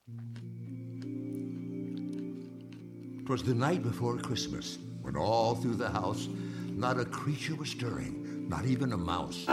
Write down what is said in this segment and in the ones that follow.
'Twas the night before Christmas, when all through the house not a creature was stirring, not even a mouse.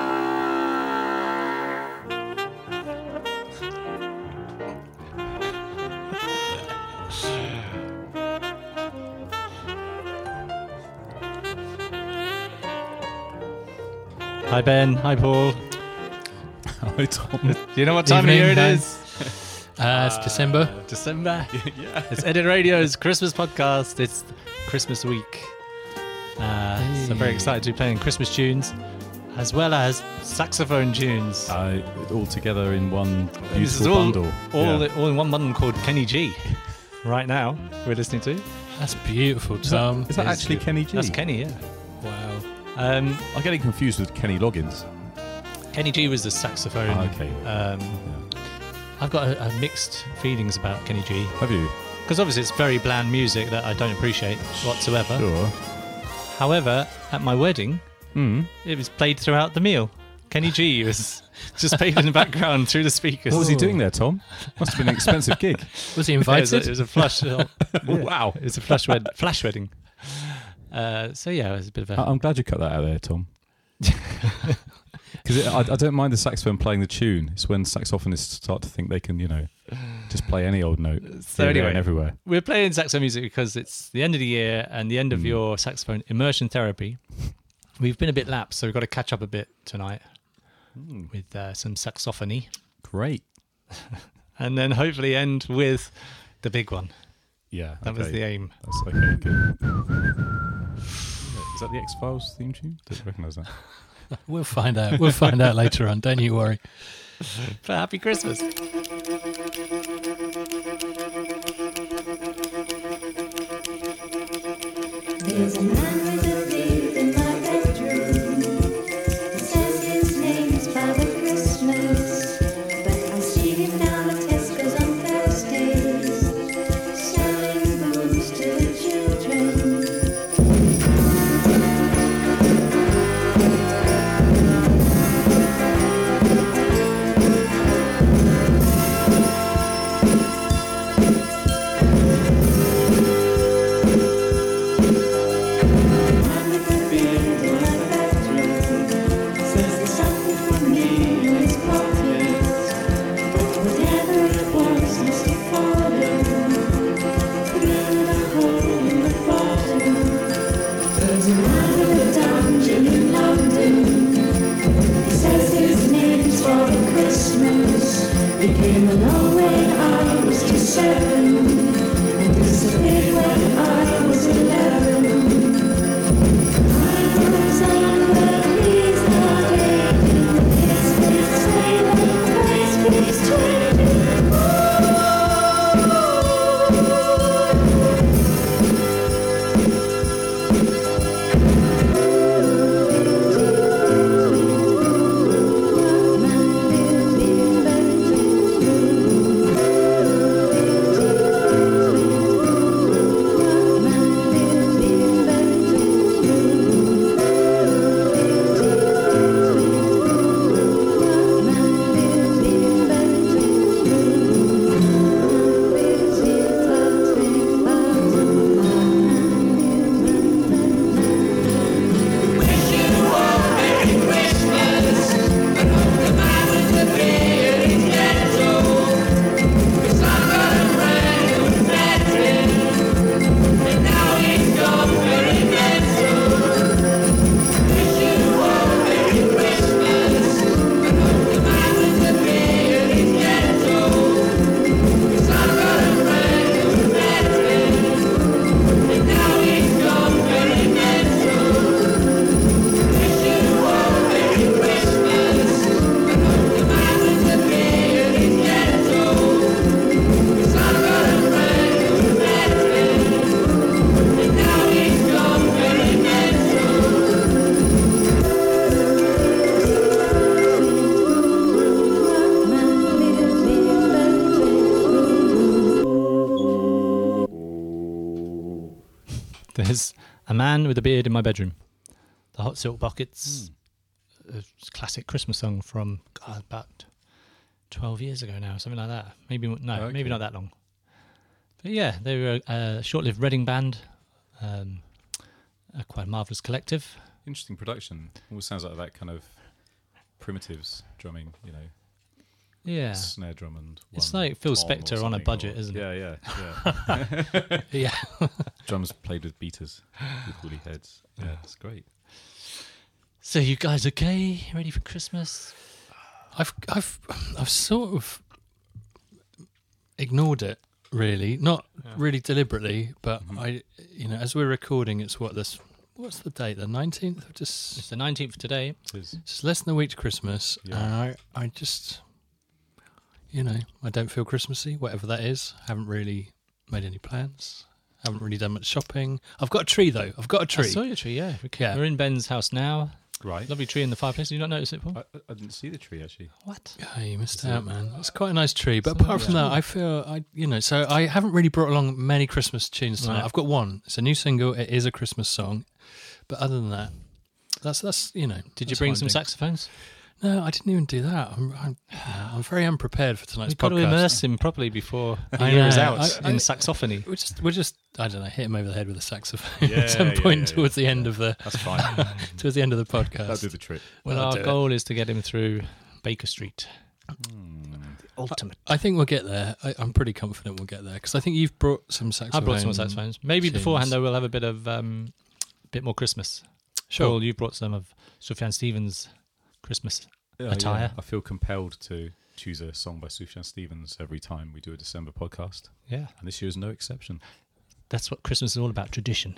Hi Ben, hi Paul. Hi Tom. Do you know what time Evening, of year it Ben. is? It's December. December. Yeah. It's Edit Radio's Christmas podcast. It's Christmas week. So I'm very excited to be playing Christmas tunes as well as saxophone tunes. All together in one This is beautiful all, bundle. all in one bundle called Kenny G. Right now, we're listening to. That's beautiful, Tom. Is that actually Kenny G? That's Kenny, yeah. Wow. I'm getting confused with Kenny Loggins. Kenny G was the saxophone. Okay. I've got a mixed feelings about Kenny G. Have you? Because obviously it's very bland music that I don't appreciate whatsoever. Sure. However, at my wedding, it was played throughout the meal. Kenny G was just played in the background through the speakers. What was he doing there, Tom? Must have been an expensive gig. Was he invited? It was a flush. Wow. It was a flash wedding. So yeah, it was a bit of a. I'm glad you cut that out there, Tom. Because I don't mind the saxophone playing the tune. It's when saxophonists start to think they can, just play any old note. So here, there, anyway, and everywhere. we're playing saxophone music because it's the end of the year and the end of your saxophone immersion therapy. We've been a bit lapsed, so we've got to catch up a bit tonight with some saxophony. Great. And then hopefully end with the big one. Yeah. That was okay. the aim. That's okay. Good. Is that the X-Files theme tune? Don't recognise that. We'll find out. We'll find out later on. Don't you worry. But happy Christmas. There's a man with a beard in my bedroom. He says his name's Father Christmas, but I see him down at Tesco's on Thursdays, selling booze to the children. Man with a beard in my bedroom says there's something for me in his pockets, but whatever it was must have fallen through the hole in the bottom. There's a man in a dungeon in London. He says his name's Father Christmas. He came along when I was just 7 and disappeared when I was 11. I was under his garden. His face sailor, his face There's a man with a beard in my bedroom. The Hot Silk Buckets. A classic Christmas song from about 12 years ago now, something like that. Maybe Okay. maybe not that long. But yeah, they were a short-lived Reading band, a quite marvellous collective. Interesting production. Almost sounds like that kind of Primitives drumming, you know, Yeah. snare drum and It's one like Phil tom or Spector on a something, budget, or- isn't it? Yeah. Yeah. Drums played with beaters, with woolly heads. Yeah, it's great. So you guys okay? Ready for Christmas? I've sort of ignored it, really. Not really deliberately, but I, as we're recording, it's what's the date? The 19th of It's just the 19th today. it's less than a week to Christmas, Yeah. and I just, I don't feel Christmassy, whatever that is. Haven't really made any plans. Haven't really done much shopping. I've got a tree though. I've got a I tree. saw your tree, yeah. Yeah. We're in Ben's house now. Right. Lovely tree in the fireplace. Did you not notice it, Paul? I didn't see the tree actually. What? Oh, you missed Is it- out, man. It's quite a nice tree, but apart from that, I feel so I haven't really brought along many Christmas tunes tonight. Right. I've got one. It's a new single. It is a Christmas song, but other than that, that's Did you that's bring what some I'm doing. saxophones? No, I didn't even do that. I'm very unprepared for tonight's We've got to podcast. immerse him properly before the I year is know. out I- in saxophony. We'll just I don't know, hit him over the head with a saxophone Yeah, at some yeah, point yeah, towards the end of the That's fine. towards the end of the That'll podcast. do the trick. Well, I'll our do it. goal is to get him through Baker Street. Ultimate. I think we'll get there. I'm pretty confident we'll get there because I think you've brought some I saxophones. brought some saxophones. Maybe tunes. beforehand, though, we'll have a bit of bit more Christmas. Sure. Paul, you brought some of Sufjan Stevens' Christmas attire. I feel compelled to choose a song by Sufjan Stevens every time we do a December podcast, Yeah, and this year is no exception. that's what Christmas is all about, tradition.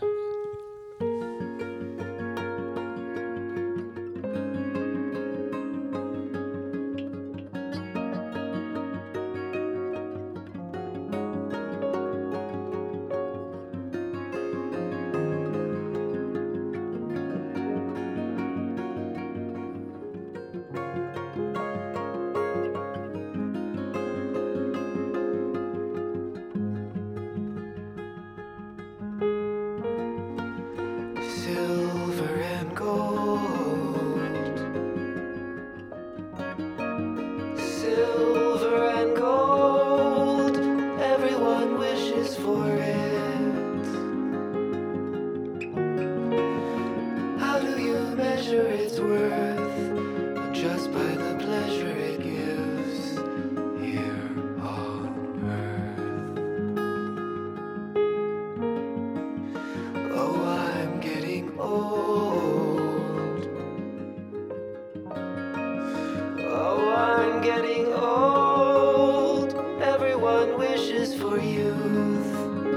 Silver and gold, silver and gold, everyone wishes for it. How do you measure its worth? Just by the pleasure it gives here on earth. Oh, I'm getting old. Oh, I'm getting old. Everyone wishes for youth.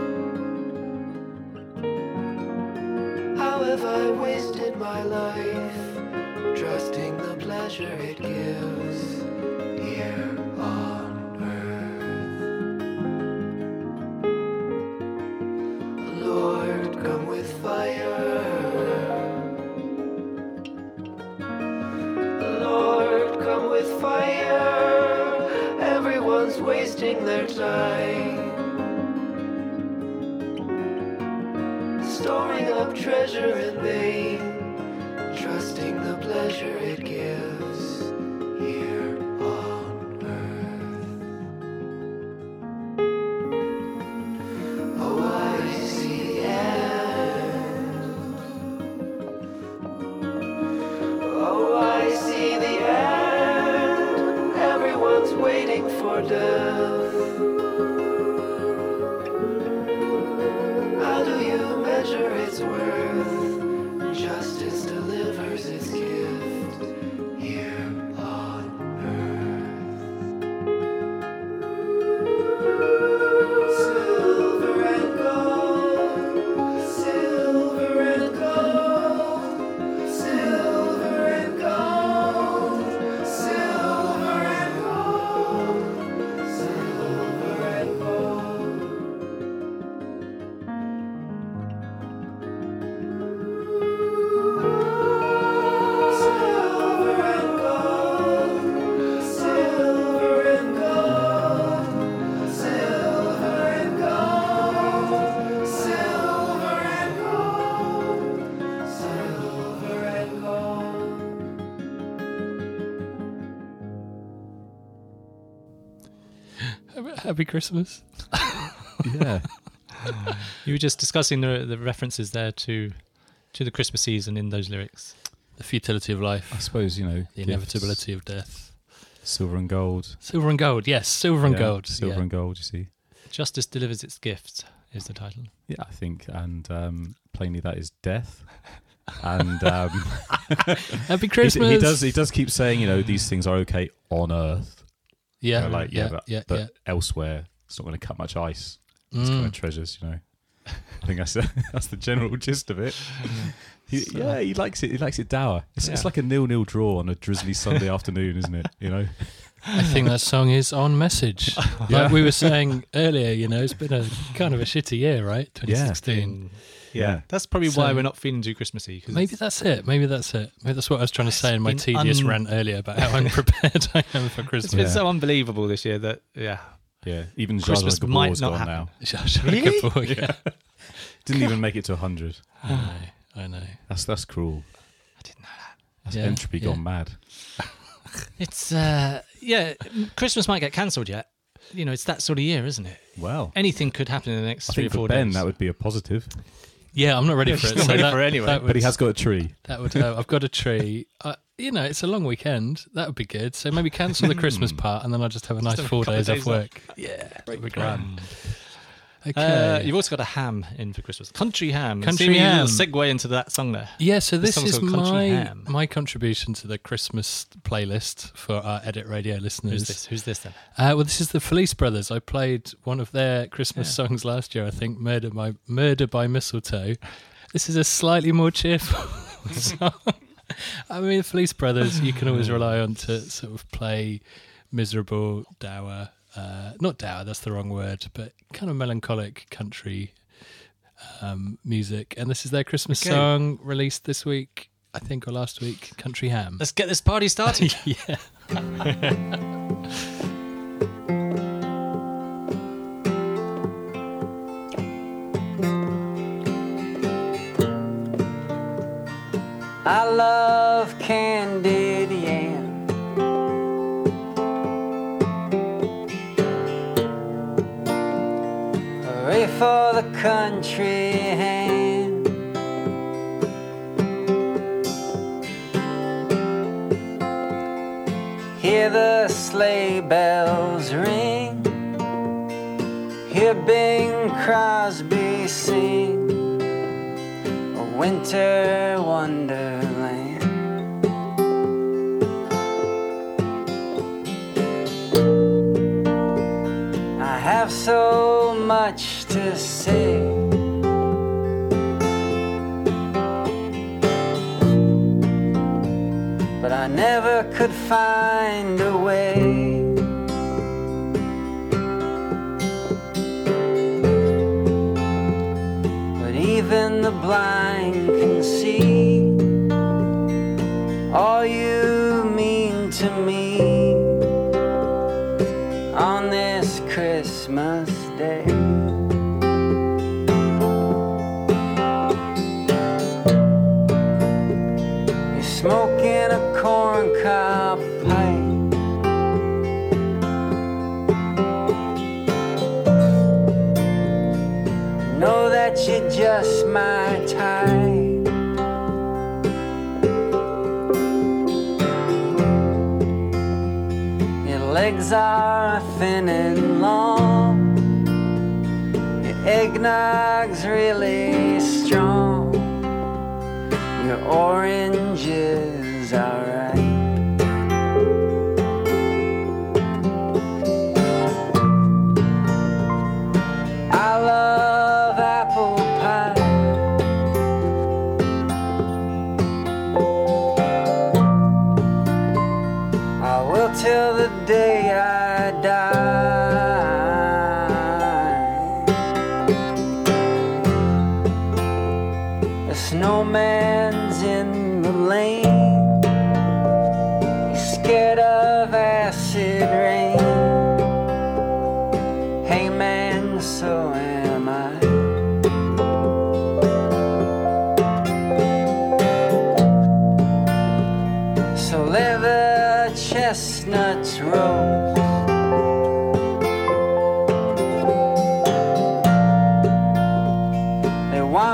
How have I wasted my life trusting the pleasure it gives here on earth? Lord, come with fire. Lord, come with fire. Everyone's wasting their time, storing up treasure in vain, trusting the pleasure it gives here on earth. Oh, I see the end. Oh, I see the end. Everyone's waiting for death. How do you measure its worth? Justice delivers its gift Happy Christmas. Yeah. You were just discussing the references there to the Christmas season in those lyrics. The futility of life. I suppose, The gifts, inevitability of death. silver and gold. Silver and gold. Yes, silver and Yeah, gold. Silver yeah. and gold, you see. Justice delivers its gifts is the title. Yeah, I think. And plainly that is death. And Happy Christmas. he does keep saying, these things are okay on Earth. Yeah, But elsewhere, it's not going to cut much ice. It's kind of treasures, I think that's the general gist of it. He likes it. He likes it dour. It's like a 0-0 draw on a drizzly Sunday afternoon, isn't it? I think that song is on message. Like we were saying earlier, it's been a kind of a shitty year, right? 2016. Yeah. That's probably So- why we're not feeling too Christmassy. 'cause Maybe that's it. Maybe that's what I was trying to say in my been tedious rant earlier about how unprepared I am for it's Christmas. been so unbelievable this year that, Yeah. Even Christmas Zsa Zsa might Gabor's not gone happen. now. Really? Yeah. Didn't even make it to 100. I know. That's cruel. I didn't know that. That's Yeah, entropy yeah. gone mad. It's, Christmas might get cancelled yet. It's that sort of year, isn't it? Well, Anything could happen in the next I 3 or think 4 for Ben days. that would be a positive. Yeah, I'm not ready for it. not ready for it anyway. But he has got a tree. That would. I've got a tree. It's a long weekend. That would be good. So maybe cancel the Christmas part, and then I'll just have a nice have a 4 couple of days off days work. Yeah, that'd be great. You've Okay. also got a ham in for Christmas. Country ham. Country Seeing a ham. little segue into that song there. Yeah, so This this song's is called Country my Ham. my contribution to the Christmas playlist for our Edit Radio listeners. Who's this then? Well, this is the Felice Brothers. I played one of their Christmas songs last year, I think, Murder by Mistletoe. This is a slightly more cheerful song. I mean, the Felice Brothers, you can always rely on to sort of play miserable, dour, not dour, that's the wrong word, but kind of melancholic country music. And this is their Christmas Okay. song released this week, I think, or last week, Country Ham. Let's get this party started. Yeah. I love candied yam. Hooray for the country ham. Hear the sleigh bells ring. Hear Bing Crosby sing. A winter wonderland. I have so much to say. But I never could find a way. But even the blind can see all you mean to me on this Christmas day. You're smoking a corncob pipe. Know that you're just my type. Your legs are thin and long. Your eggnog's really strong. Your oranges are right. I love apple pie. I will till the day I die. The snowman's in the lane. He's scared of acid rain. Hey man, so am I. So let the chestnuts roast.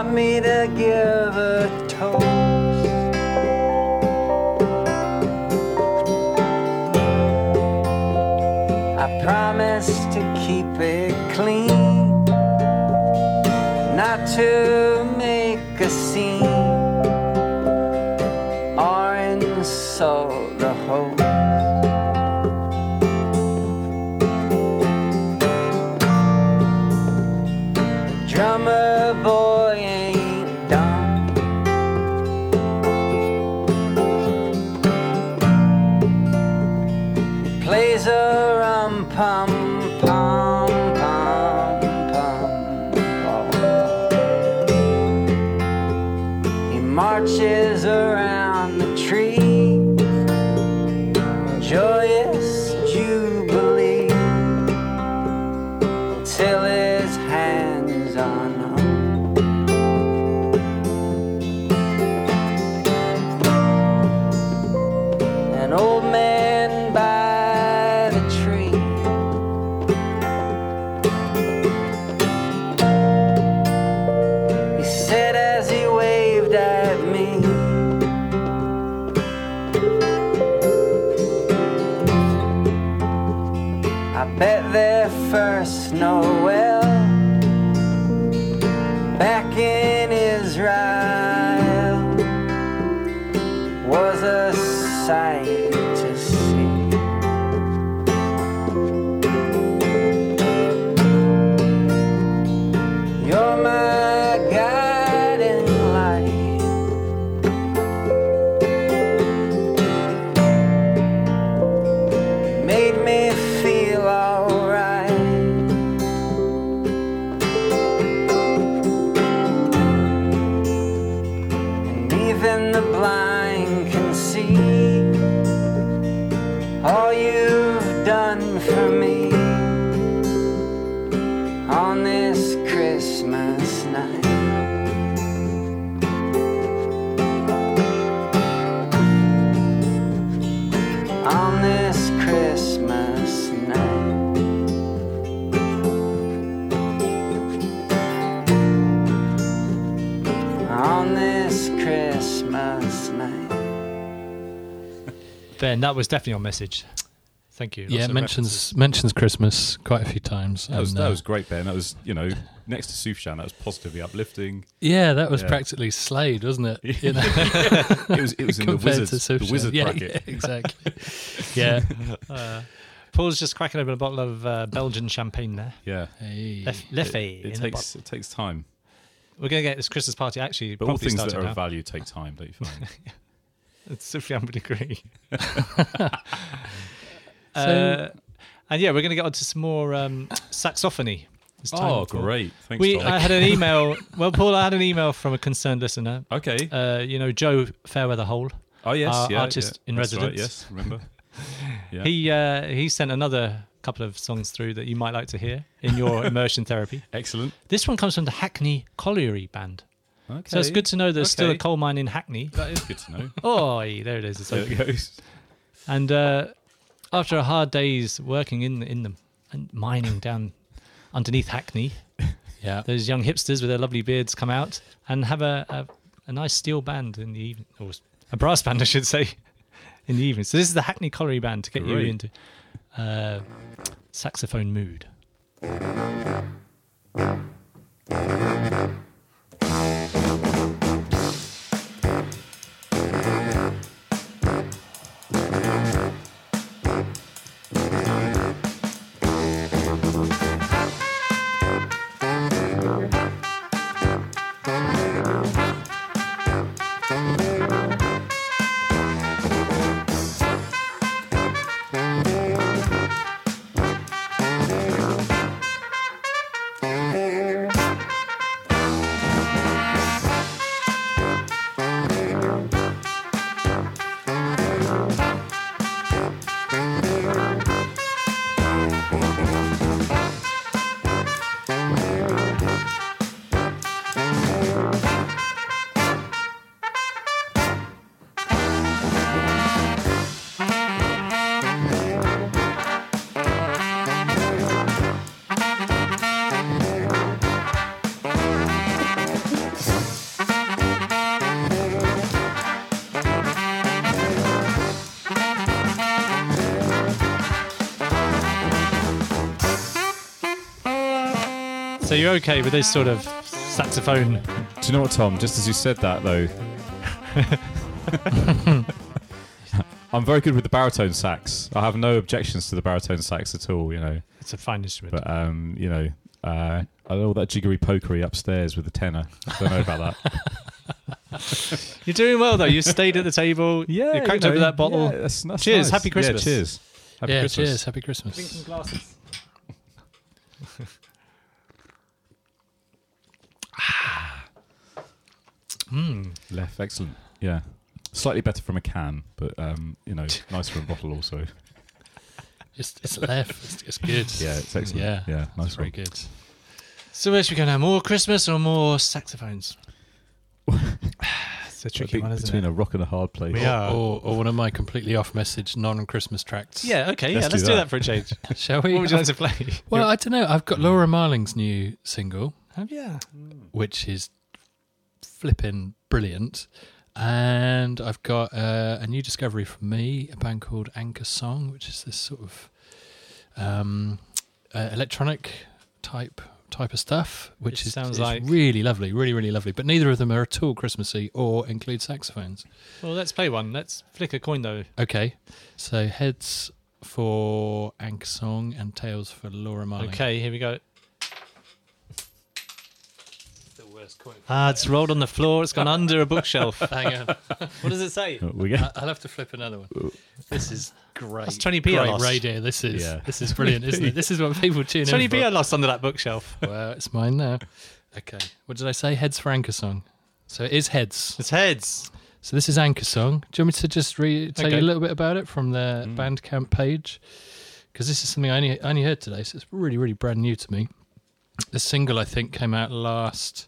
want me to give a toast. I promise to keep it clean, not to make a scene or insult the host. Drummer boy ain't done. He plays a rum pum pum pum pum pum. He marches around the tree, joyous jubilee, till his hands are numb. An old man by the tree, he said as he waved at me, I bet their first Noel back in Israel was a sight to see. You're my guiding light, made me feel alright. And even the blind can see all you've done for me on this Christmas night. On this Christmas night. On this Christmas night. Ben, that was definitely on message. Thank you. Yeah, Lots of mentions Christmas quite a few times. That was, and, that was great, Ben. That was, you know, next to Sufjan, that was positively uplifting. yeah, that was Yeah. practically Slade, wasn't it? You know, It was in the compared wizard, to the Sufjan. wizard yeah, bracket. yeah, exactly. Yeah. Paul's just cracking open a bottle of Belgian champagne there. Yeah. Hey. Leffe. It takes time. We're going to get this Christmas party actually But all properly things that started are now. of value take time, don't you find? Sufjan would agree. So- And yeah, we're going to get on to some more saxophony. It's time Oh, for- great. Thanks, Tom. I had an email. Well, Paul, I had an email from a concerned listener. Okay. You know, Joe Fairweather Hole. Oh, yes. our yeah, artist yeah. in That's right, residence. yes, remember. Yeah. He sent another couple of songs through that you might like to hear in your immersion therapy. Excellent. This one comes from the Hackney Colliery Band. Okay. So it's good to know there's still a Okay. coal mine in Hackney. That is good to know. Oh, there it is. It's There open. it goes. And after a hard day's working in them and mining down underneath Hackney, Yeah. those young hipsters with their lovely beards come out and have a nice steel band in the evening, or a brass band, I should say, in the evening. So this is the Hackney Colliery Band to get you Great. into saxophone mood. So you're okay with this sort of saxophone? Do you know what, Tom? Just as you said that, though, I'm very good with the baritone sax. I have no objections to the baritone sax at all. It's a fine instrument. But I don't know all that jiggery pokery upstairs with the tenor. Don't know about that. You're doing well though. You stayed at the table. Yeah, you cracked over that bottle. Yeah, that's Cheers, nice. happy Christmas. Yeah, cheers. Happy Christmas. Cheers, happy Christmas. Glasses. Left, excellent. Yeah, slightly better from a can, but nice from a bottle also. It's left. It's good. Yeah, it's excellent. Yeah, yeah, nice it's very one. good. So where should we go now? More Christmas or more saxophones? It's a tricky one, isn't between it? a rock and a hard place. We are. Or one of my completely off-message non-Christmas tracks. Yeah, okay, Let's let's do do that. that for a change. Shall we? What would you like to play? Well, I don't know. I've got Laura Marling's new single, Have you? which is flipping brilliant. And I've got a new discovery from me, a band called Anchor Song, which is this sort of electronic type of stuff, which sounds is like- really lovely, really, really lovely. But neither of them are at all Christmassy or include saxophones. Well, let's play one. Let's flick a coin though. Okay, so heads for Anchor Song and tails for Laura Marling. Okay, here we go. The worst coin. It's rolled on the floor. It's gone under a bookshelf. Hang on. What does it say? We get I'll have to flip another one. This is great. That's 20p I Great lost. radio. This is Yeah. this is brilliant, isn't it? This is what people tune in 20p I for. lost under that bookshelf. Well, it's mine now. Okay. What did I say? Heads for Anchor Song. So it is heads. It's heads. So this is Anchor Song. Do you want me to just tell you Okay. a little bit about it from the Bandcamp page? Because this is something I only heard today, so it's really, really brand new to me. The single, I think, came out last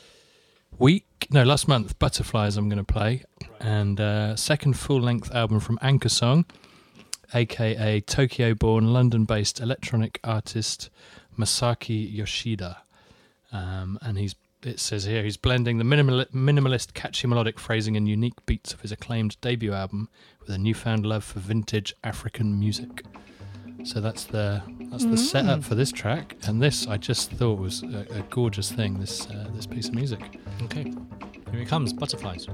month. Butterflies I'm going to play. And second full-length album from Anchor Song, a.k.a. Tokyo-born, London-based electronic artist Masaki Yoshida. And it says here, he's blending the minimalist, catchy melodic phrasing and unique beats of his acclaimed debut album with a newfound love for vintage African music. So that's the setup for this track, and this I just thought was a gorgeous thing. This piece of music. Okay, here it comes. Butterflies.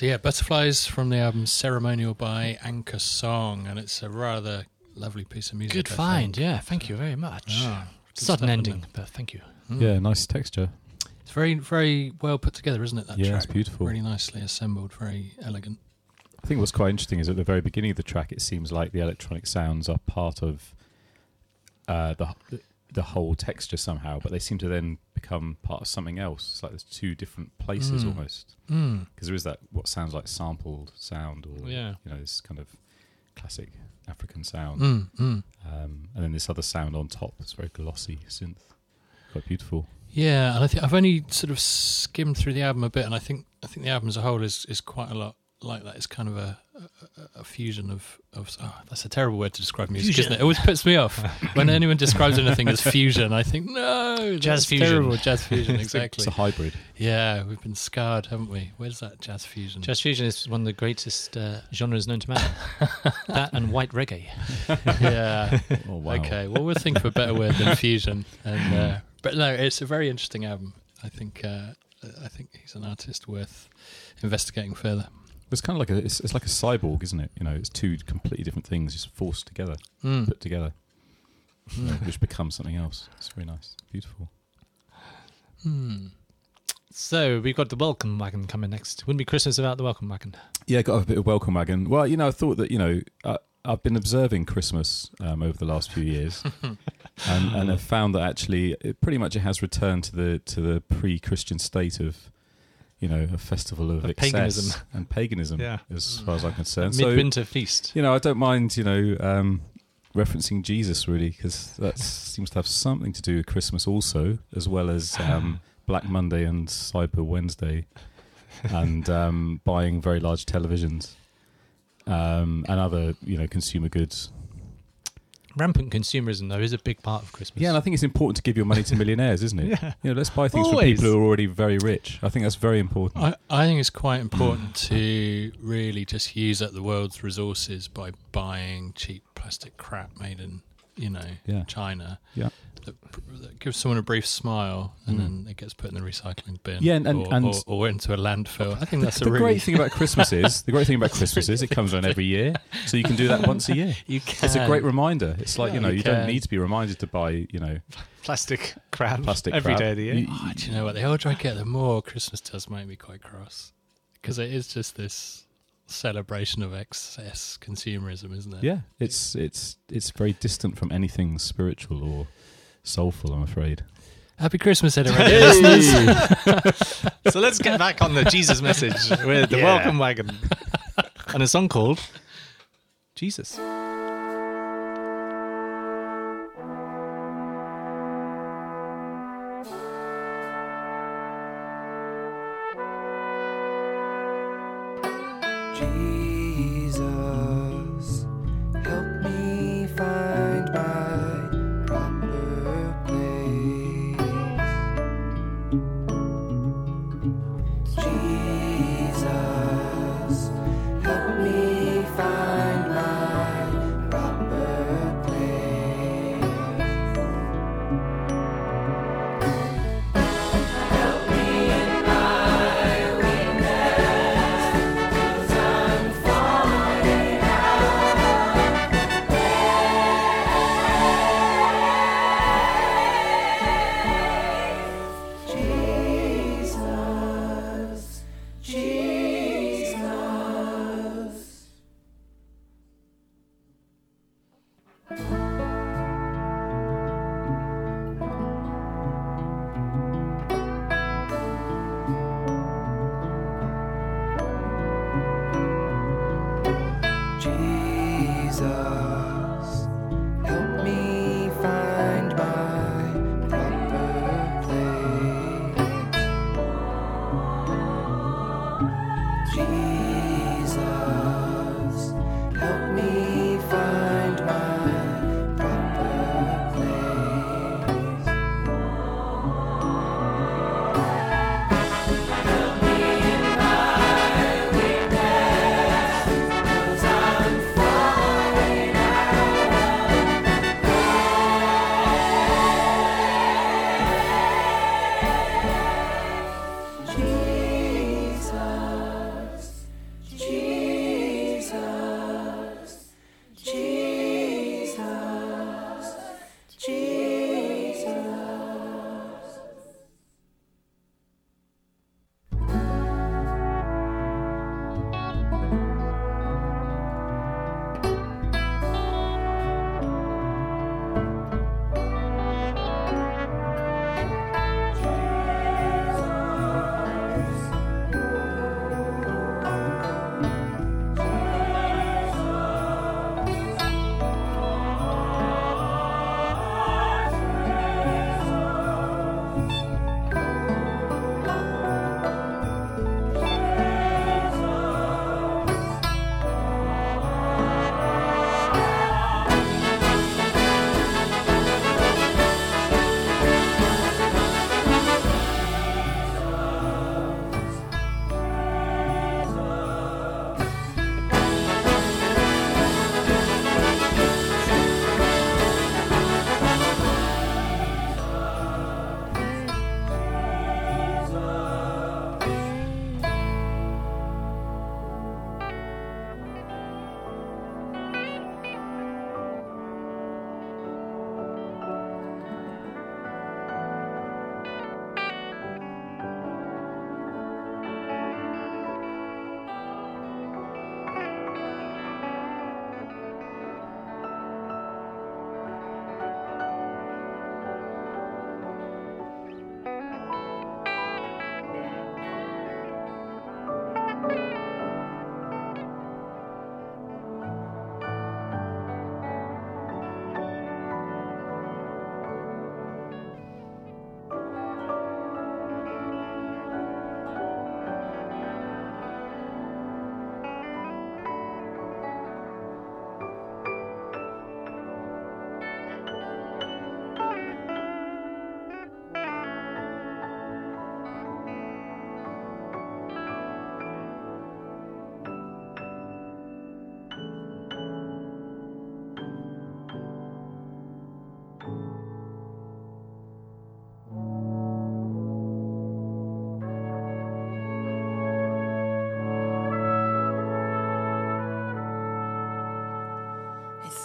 So yeah, Butterflies from the album Ceremonial by Anchor Song, and it's a rather lovely piece of music. Good I find. think. Yeah, thank you very much. Ah, good Sudden stuff, ending, isn't it? but thank you. Yeah, nice texture. It's very, very well put together, isn't it? That Yeah, track, it's beautiful. really nicely assembled, very elegant. I think what's quite interesting is at the very beginning of the track, it seems like the electronic sounds are part of the whole texture somehow, but they seem to then become part of something else. It's like there's two different places almost, because there is that what sounds like sampled sound, or this kind of classic African sound, and then this other sound on top. It's very glossy synth, quite beautiful. Yeah, and I've only sort of skimmed through the album a bit, and I think the album as a whole is quite a lot like that. It's kind of a fusion of that's a terrible word to describe music, isn't it? It always puts me off when anyone describes anything as fusion. I think no, Jazz that's fusion. terrible. Jazz fusion, exactly. It's a hybrid. Yeah, we've been scarred, haven't we? Where's that jazz fusion? Jazz fusion is one of the greatest genres known to man. That and white reggae. Yeah. Oh, wow. Okay. Well, we'll think of a better word than fusion. And but no, it's a very interesting album. I think he's an artist worth investigating further. It's kind of like it's like a cyborg, isn't it? You know, it's two completely different things just forced together, put together, which becomes something else. It's very nice, beautiful. So we've got the welcome wagon coming next. Wouldn't be Christmas without the welcome wagon. Yeah, got a bit of welcome wagon. Well, I thought that I've been observing Christmas over the last few years, and have found that actually it pretty much has returned to the pre-Christian state of a festival of excess paganism. and paganism, Yeah. as far as I'm concerned. Midwinter feast. I don't mind referencing Jesus really, because that seems to have something to do with Christmas also, as well as Black Monday and Cyber Wednesday, and buying very large televisions. And other, consumer goods. Rampant consumerism, though, is a big part of Christmas. Yeah, and I think it's important to give your money to millionaires, isn't it? Yeah. Let's buy things Always. from people who are already very rich. I think that's very important. I think it's quite important to really just use up the world's resources by buying cheap plastic crap made in, China. Yeah. That gives someone a brief smile, and then it gets put in the recycling bin. Yeah, and or into a landfill. I think that's the great thing about Christmas is it comes around every year, so you can do that once a year. You can. It's a great reminder. It's like you you don't can. need to be reminded to buy Plastic crap plastic every crap. day of the year. Do you know what? The older I get, the more Christmas does make me quite cross, because it is just this celebration of excess consumerism, isn't it? Yeah, it's very distant from anything spiritual or soulful, I'm afraid. Happy Christmas, Ed and Randy listeners. So let's get back on the Jesus message with the welcome wagon and a song called Jesus. Jesus, help me find my proper place. Jesus, help me find my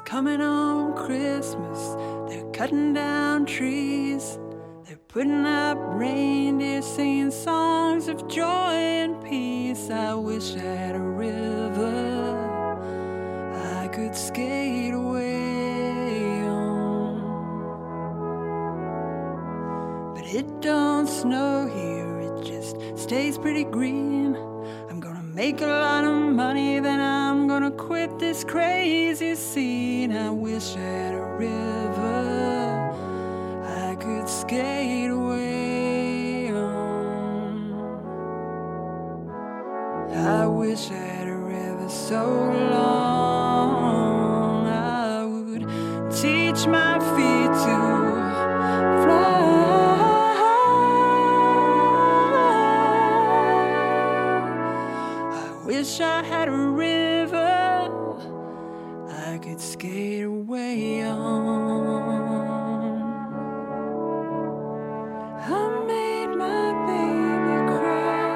coming on Christmas. They're cutting down trees. They're putting up reindeer, singing songs of joy and peace. I wish I had a river I could skate away on. But it don't snow here, it just stays pretty green. I'm gonna make a lot of money, then I'm gonna quit this crazy scene. I wish I had a river I could skate away on. I wish I had a river so long I would teach my feet to fly. I wish I had a river I could skate away on. I made my baby cry.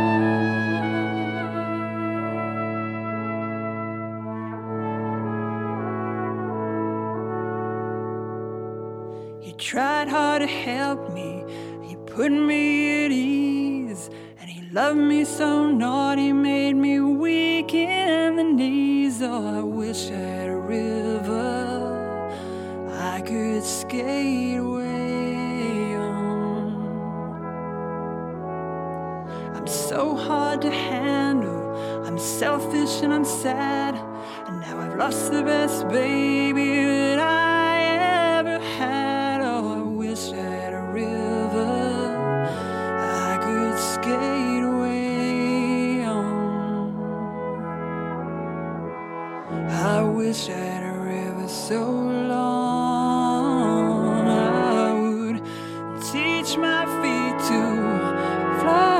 He tried hard to help me, he put me at ease, and he loved me so naughty, made me weak in the knees. Oh, I wish I had a river I could skate away on. I'm so hard to handle, I'm selfish and I'm sad, and now I've lost the best baby that I ever had. Oh, I wish I had a river I could skate away on. I wish I had a river so long I would teach my feet to fly.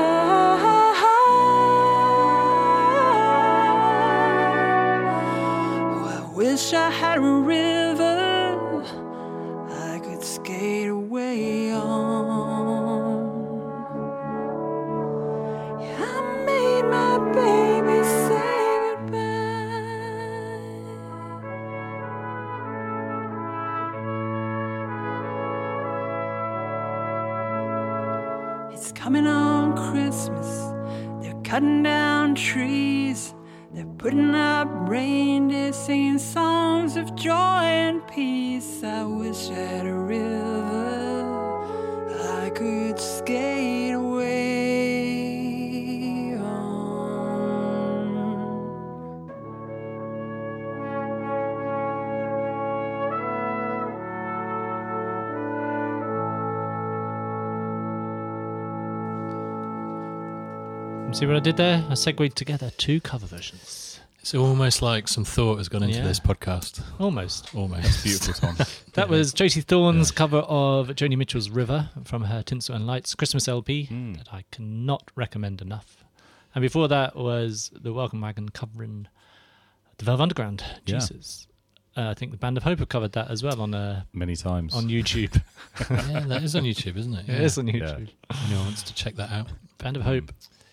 Oh, I wish I had a river I could skate away on. Yeah, I made my baby say goodbye. It's coming on Christmas. They're cutting down trees. They're putting up reindeer, singing songs of joy and peace. I wish I had a river I could skate away on. See what I did there? I segued together two cover versions. It's almost like some thought has gone into Yeah. this podcast. Almost. Almost. Beautiful, Tom. That was Tracy Thorn's cover of Joni Mitchell's River from her Tinsel and Lights Christmas LP that I cannot recommend enough. And before that was the Welcome Wagon covering the Velvet Underground, Yeah. Jesus. I think the Band of Hope have covered that as well on Many times. YouTube. Yeah, that is on YouTube, isn't it? It is on YouTube. Anyone wants to check that out? Band of Hope.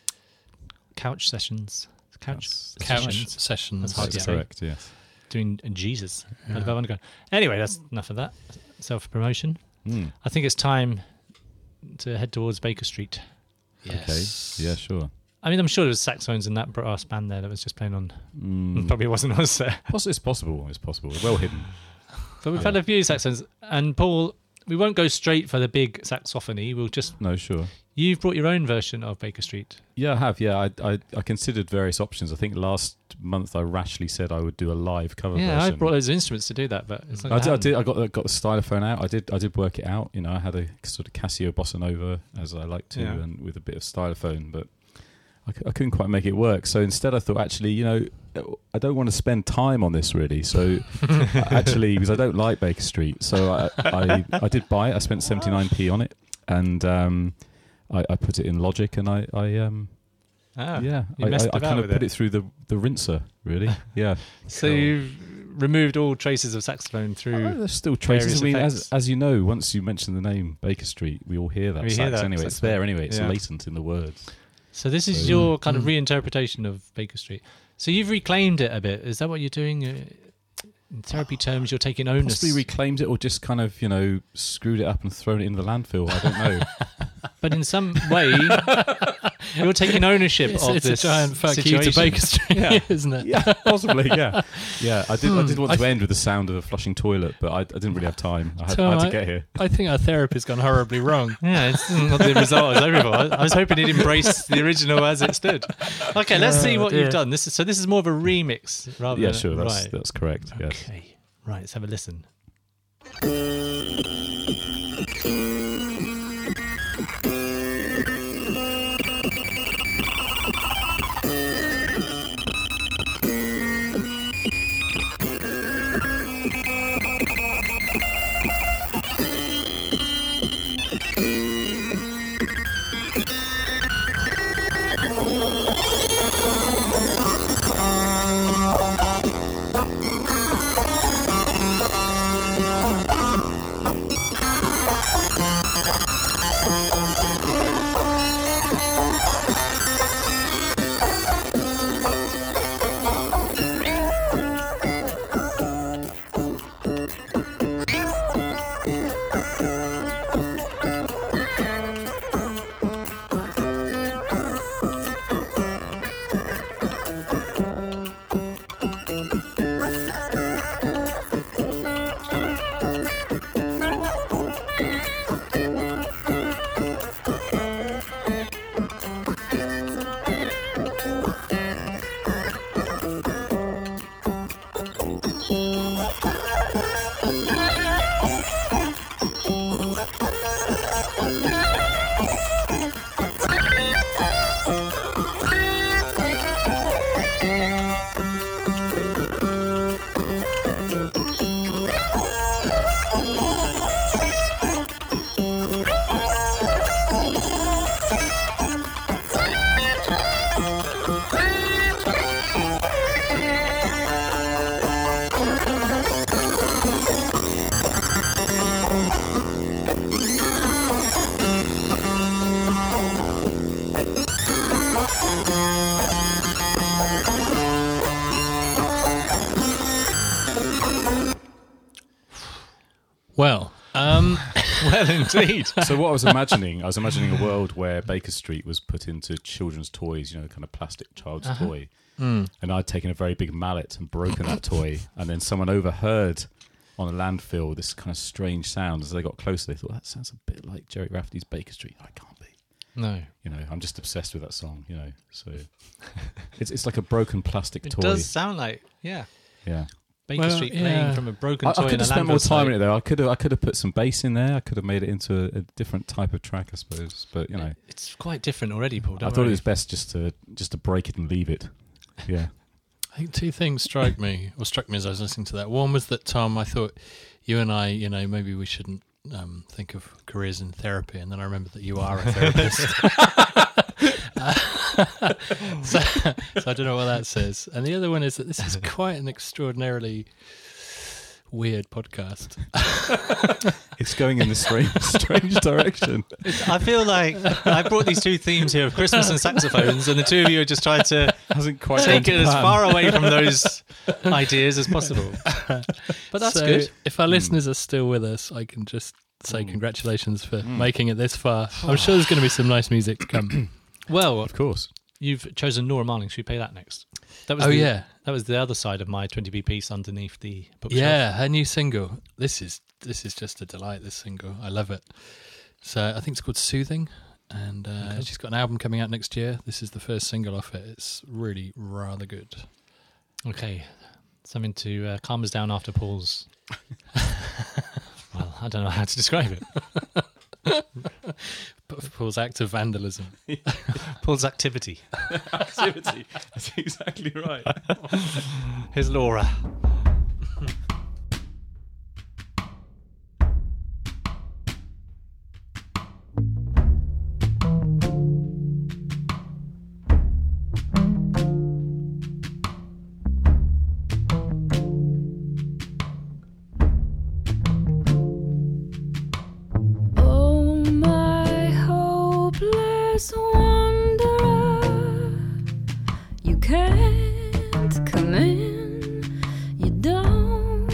Couch Sessions. Couch Couch Sessions. That's hard to That's say. correct, yes. Doing Jesus. Band of Velvet Underground. Anyway, that's enough of that. Self-promotion. I think it's time to head towards Baker Street. Yes. Okay, yeah, sure. I mean, I'm sure there was saxophones in that brass band there that was just playing on. Probably wasn't us there. It's possible. It's possible. Well hidden. But we've had a few saxophones. And Paul, we won't go straight for the big saxophony. We'll just... No, sure. You've brought your own version of Baker Street. Yeah, I have. Yeah, I considered various options. I think last month I rashly said I would do a live cover Yeah, version. I brought loads of instruments to do that, but it's not I gonna did. happen. I got the stylophone out. I did work it out. You know, I had a sort of Casio Bossa Nova as I like to, Yeah. and with a bit of stylophone, but I couldn't quite make it work. So instead, I thought, actually, you know, I don't want to spend time on this really. So actually, because I don't like Baker Street, so I did buy it. I spent 79p on it, and I put it in Logic, and I you messed I about kind of with put it through the rinser, really. Yeah. So you've removed all traces of saxophone through... There's still traces. I mean, effects. as you know, once you mention the name Baker Street, we all hear that We sax hear that anyway. It's saxophone. there anyway. It's Yeah. latent in the words. So this is So, your kind of reinterpretation of Baker Street. So you've reclaimed it a bit. Is that what you're doing? in therapy terms, you're taking onus. Possibly reclaimed it or just kind of, screwed it up and thrown it in the landfill. I don't know. But in some way, you're taking ownership of it's this a giant fuck situation. you to Baker Street, Yeah. isn't it? Yeah, possibly, yeah. Yeah, I did want to end with the sound of a flushing toilet, but I didn't really have time. I had to get here. I think our therapy's gone horribly wrong. Yeah, it's not the result I was hoping for. I was hoping it embraced the original as it stood. Okay, let's see what you've done. This is more of a remix rather Yeah, than sure, right. that's correct. Yes. Okay, right, let's have a listen. Well, Well, indeed. So what I was imagining a world where Baker Street was put into children's toys, kind of plastic child's toy. And I'd taken a very big mallet and broken that toy, and then someone overheard on a landfill this kind of strange sound. As they got closer, they thought, that sounds a bit like Jerry Rafferty's Baker Street. I can't be. No. I'm just obsessed with that song, So it's like a broken plastic It toy. does sound like, yeah. Yeah. Baker Well, Street yeah. playing from a broken I toy could in a have spent landfill more time in site. it though. I could have put some bass in there. I could have made it into a different type of track, I suppose. But It's quite different already, Paul. I thought it was best just to break it and leave it. Yeah. I think two things struck me as I was listening to that. One was that, Tom, I thought you and I, maybe we shouldn't think of careers in therapy, and then I remembered that you are a therapist. So I don't know what that says. And the other one is that this is quite an extraordinarily weird podcast. It's going in this strange direction. I feel like I brought these two themes here of Christmas and saxophones, and the two of you are just trying to Hasn't quite take gone it to as plan. far away from those ideas as possible. But that's So good. If our listeners are still with us, I can just say congratulations for making it this far. I'm sure there's going to be some nice music to come. Well, Of course. you've chosen Nora Marling. Should we play that next? That was that was the other side of my 20p piece underneath the bookshelf. Yeah, her new single. This is just a delight, this single. I love it. So I think it's called Soothing, and she's got an album coming out next year. This is the first single off it. It's really rather good. Okay, something to calm us down after Paul's. Well, I don't know how to describe it. Paul's act of vandalism. Paul's activity. Activity. That's exactly right. Here's Laura. Oh, my hopeless wanderer, you can't come in, you don't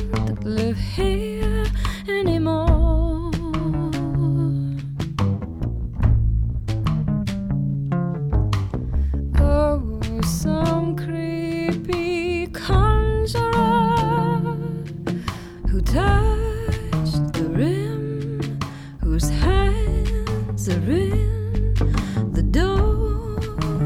keys are in the door.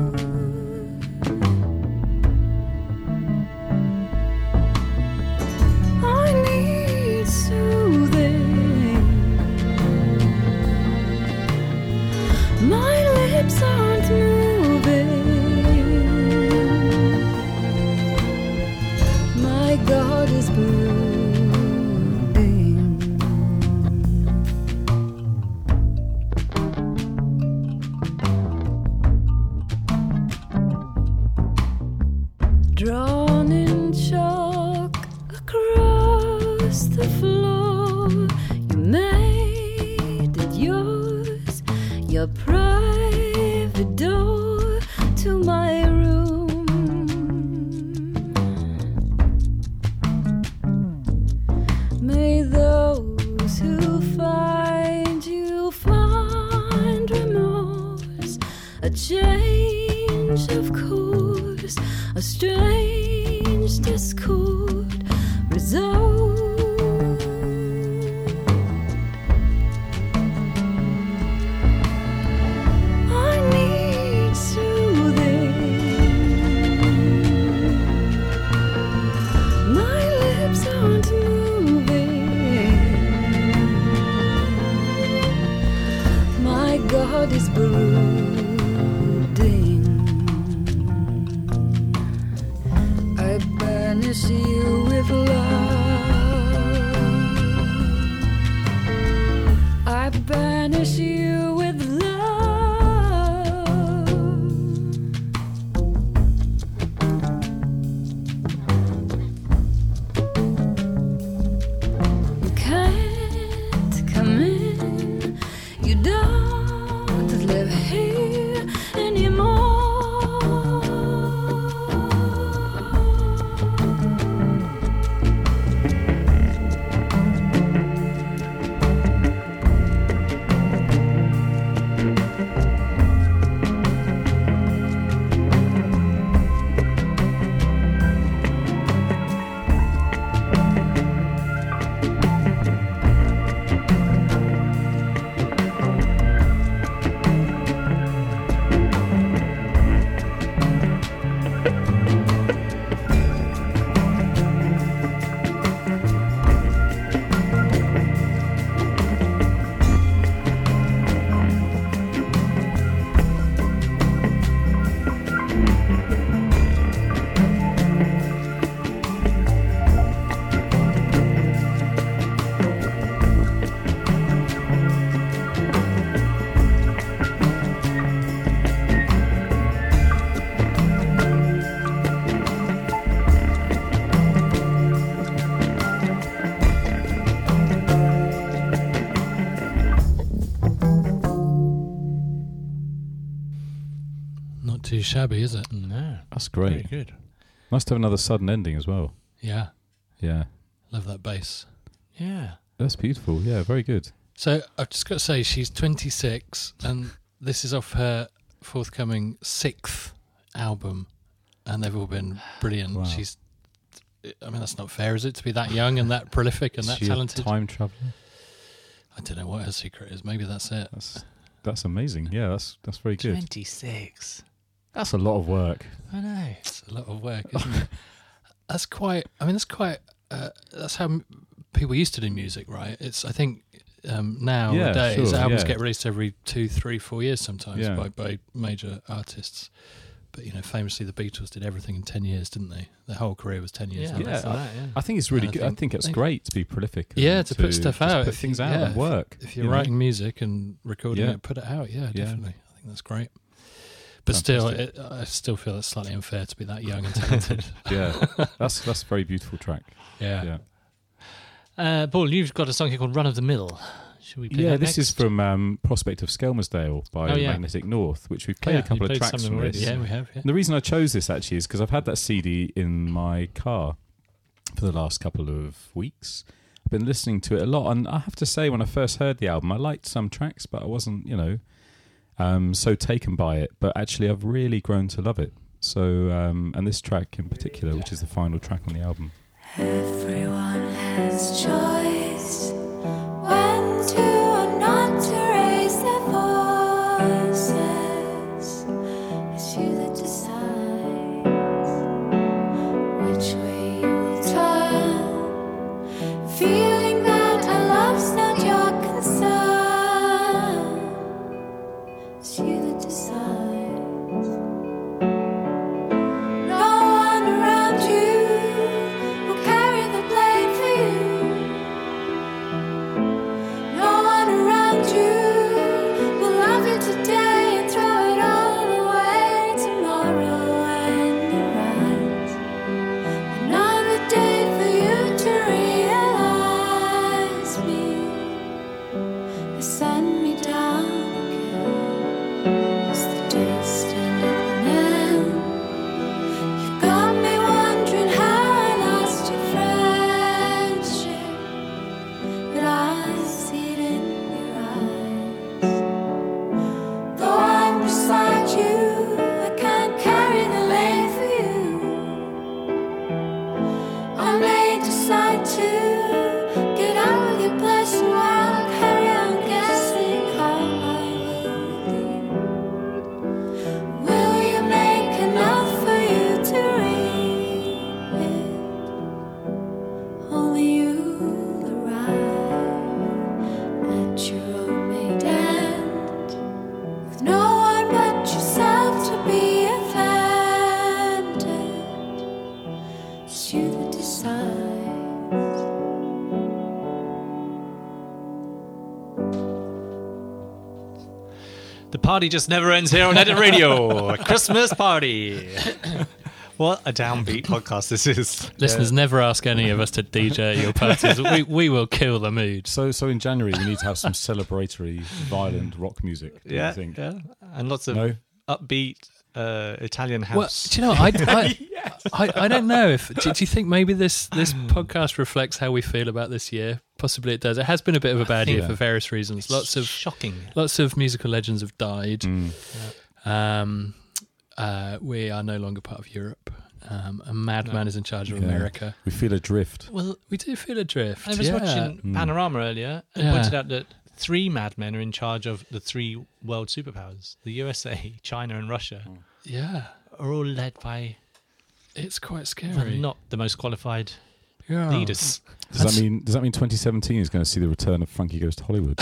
I need soothing. My lips aren't moving. My God is brooding. Drawn in chalk across the floor, you made it yours, your private door to my room. May those who find you find remorse, a change of course, a strange discord resolve. I need soothing. My lips aren't moving. My God is brooding. I banish you with love. I banish you with love. You can't come in. You don't live here anymore. Not too shabby, is it? No. That's great. Very good. Nice to have another sudden ending as well. Yeah. Yeah. Love that bass. Yeah. That's beautiful. Yeah, very good. So I've just got to say, she's 26, and this is off her forthcoming 6th album, and they've all been brilliant. Wow. She's, I mean, that's not fair, is it, to be that young and that prolific and Is that she a talented? time traveler? I don't know what her secret is. Maybe that's it. That's amazing. Yeah, that's very good. 26. That's a lot of work. I know. It's a lot of work, isn't it? That's quite. I mean, that's how people used to do music, right? It's. I think nowadays sure, albums yeah. get released every 2, 3, 4 years sometimes Yeah. by major artists. But famously the Beatles did everything in 10 years, didn't they? Their whole career was 10 years. Yeah, long. less than that, yeah. I think it's really I good. I think it's think- great to be prolific. and Yeah, to put stuff just out. put things out and work. If you're you know? writing music and recording Yeah. it, put it out. Yeah, Yeah. definitely. I think that's great. But Fantastic. still, I still feel it's slightly unfair to be that young and talented. Yeah, that's a very beautiful track. yeah. Yeah. Paul, you've got a song here called Run of the Mill. Should we play Yeah, that this is next? from Prospect of Skelmersdale by Oh, yeah. Magnetic North, which we've played Yeah, a couple you of played tracks something from already, this. Yeah, we have. Yeah. And the reason I chose this actually is because I've had that CD in my car for the last couple of weeks. I've been listening to it a lot, and I have to say, when I first heard the album, I liked some tracks, but I wasn't, so taken by it. But actually, I've really grown to love it. So, and this track in particular, which is the final track on the album. Everyone has choice when to or not to raise their voice. send me down again as the days stand at an end. You've got me wondering how I lost your friendship, but I see it in your eyes. Though I'm beside you, I can't carry the length for you. I may decide to get out of your blessing while I carry on guessing how I will be. Will you make enough for you to read it? Only you'll arrive at your own made end, with no one but yourself to be offended. It's you that decides. The party just never ends here on Edit Radio. A Christmas party. What a downbeat podcast this is. Listeners, never ask any of us to DJ at your parties. We will kill the mood. So in January we need to have some celebratory, violent rock music. Do you think? Yeah. And lots of No? upbeat Italian Well, house. do you know? I don't know if. Do you think maybe this podcast reflects how we feel about this year? Possibly it does. It has been a bit of a bad year think- for various reasons. Lots of shocking. musical legends have died. We are no longer part of Europe. A madman is in charge of Yeah. America. We feel adrift. Well, we do feel adrift. I was yeah. watching Panorama earlier and Yeah. pointed out that 3 madmen are in charge of the 3 world superpowers. The USA, China and Russia Yeah, are all led by it's quite well, scary. not the most qualified Yeah. leaders. Does that mean 2017 is going to see the return of Funky Goes to Hollywood?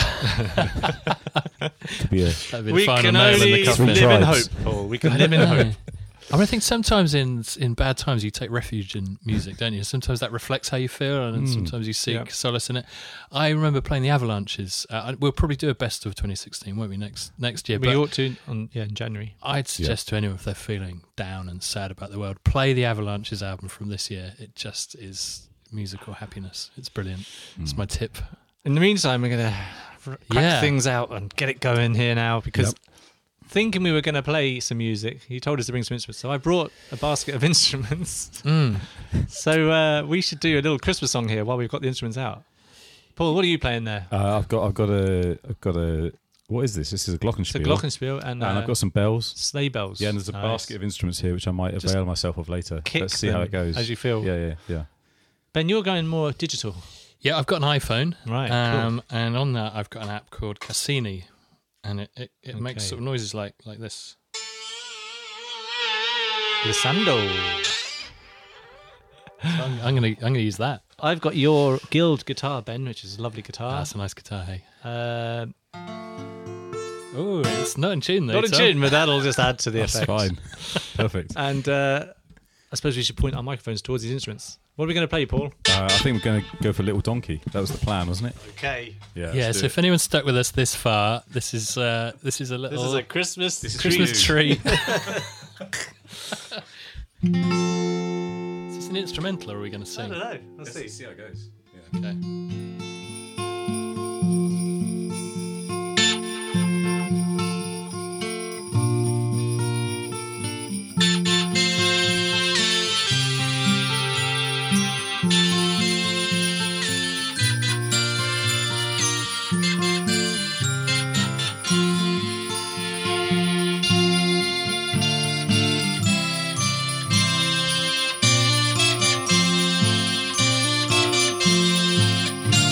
Could be a That'd be the We final can nail in only the coffin. live in hope, Tribes. Paul. We can live in hope. I mean, I think sometimes in bad times you take refuge in music, don't you? Sometimes that reflects how you feel, and sometimes you seek solace in it. I remember playing the Avalanches. We'll probably do a best of 2016, won't we? Next year. We But ought to in January. I'd suggest to anyone if they're feeling down and sad about the world, play the Avalanches album from this year. It just is musical happiness. It's brilliant. It's my tip. In the meantime, we're going to crack Yeah. things out and get it going here now because thinking we were going to play some music, he told us to bring some instruments. So I brought a basket of instruments. So we should do a little Christmas song here while we've got the instruments out. Paul, what are you playing there? I've got a. What is this? This is a glockenspiel. It's a glockenspiel and And I've got some bells. sleigh bells. Yeah, and there's a Nice. basket of instruments here which I might avail myself of later. kick Let's see how them it goes. as you feel. Yeah. Ben, you're going more digital. Yeah, I've got an iPhone. Right, And on that, I've got an app called Cassini, and it makes sort of noises like this. Glissando. So I'm gonna use that. I've got your Guild guitar, Ben, which is a lovely guitar. That's a nice guitar, hey. Oh, It's not in tune though. not in Tom. tune, but that'll just add to the That's effect. fine. Perfect. And I suppose we should point our microphones towards these instruments. What are we going to play, Paul? I think we're going to go for Little Donkey. That was the plan, wasn't it? Okay. Yeah. Yeah, let's so do if anyone's stuck with us this far, this is a little This is a Christmas Christmas treat. Is this an instrumental or are we going to I sing? don't know. Let's see. see how it goes. Okay. Thank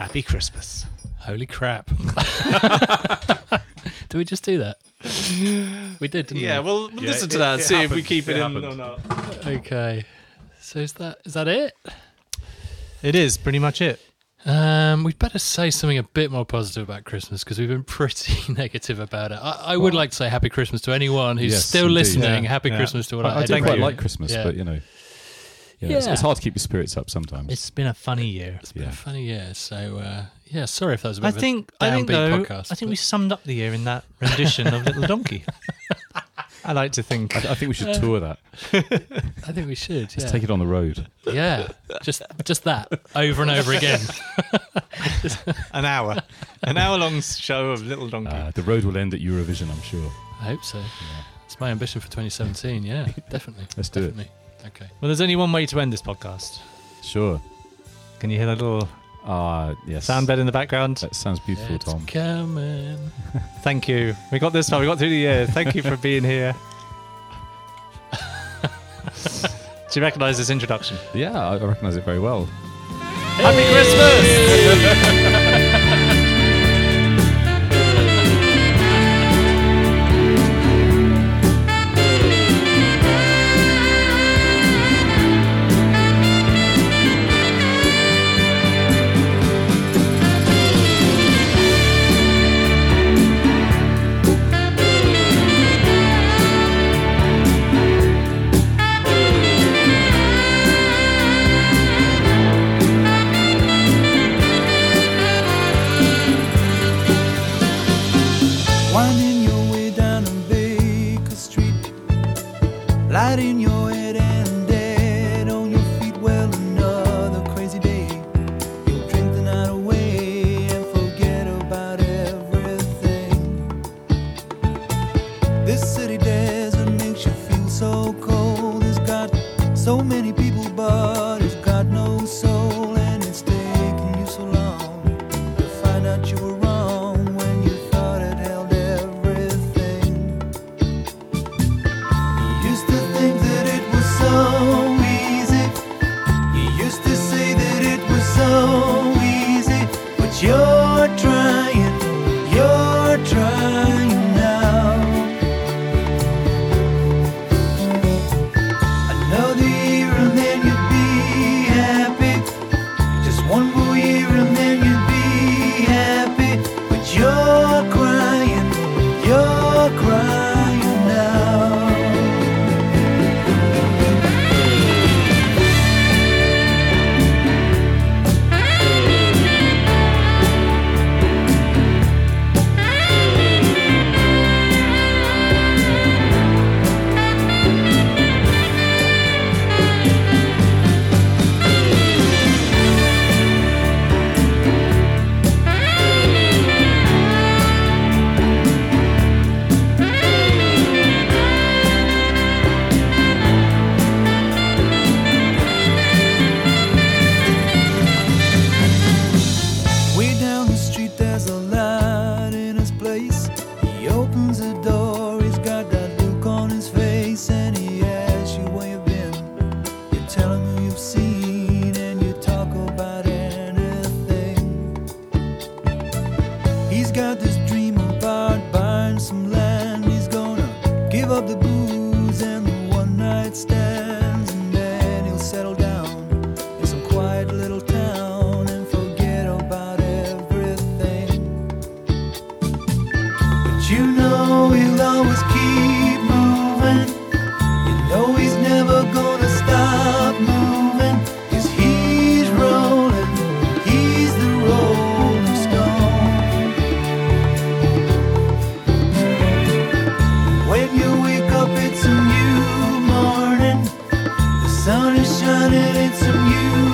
Happy Christmas. Holy crap. Did we just do that? We did, didn't we? We'll listen to that and see if we keep it in or not. Okay. So is that it? It is pretty much it. We'd better say something a bit more positive about Christmas because we've been pretty negative about it. I would like to say Happy Christmas to anyone who's Yes, still indeed. listening. Yeah. Happy Yeah. Christmas to what I do Thank quite you. like Christmas, Yeah. but it's hard to keep your spirits up sometimes. It's been a funny year. It's been a funny year. So, sorry if that was a bit I of a think downbeat though, podcast. I think we summed up the year in that rendition of Little Donkey. I like to think. I think we should tour that. I think we should. Let's take it on the road. Yeah, just that over and over again. An hour-long show of Little Donkey. The road will end at Eurovision, I'm sure. I hope so. It's my ambition for 2017. Yeah, definitely. Let's do it. Definitely. Okay. Well, there's only one way to end this podcast. Sure. Can you hear that little Yes. sound bed in the background? That sounds beautiful, It's Tom. coming. Thank you. We got this far. We got through the year. Thank you for being here. Do you recognise this introduction? Yeah, I recognise it very well. Happy Christmas! Winding your way down on Baker Street, lighting your head and dead on your feet. Well, another crazy day. You'll drink the night away and forget about everything. This city desert makes you feel so cold. It's got so many people, but it's got no soul, and it's taken you so long to find out you were wrong when you thought it held everything. You used to think that it was so easy. You used to say that it was so easy, but you're trying now. Another year and then you'd be happy. Just one more year and then you'd be happy. But you're crying now. Way down the street there's a light in his place. He opens the door, he's got that look on his face, and he asks you where you've been. You tell him who you've seen, and you talk about anything. He's got this dream about buying some land. He's gonna give up the booze and the one night stands, and then he'll settle down in some quiet little town and forget about everything. But you know he'll always keep moving. You know he's never gonna stop moving, 'cause he's rolling, he's the rolling stone. When you wake up it's a new morning. The sun is shining, it's a new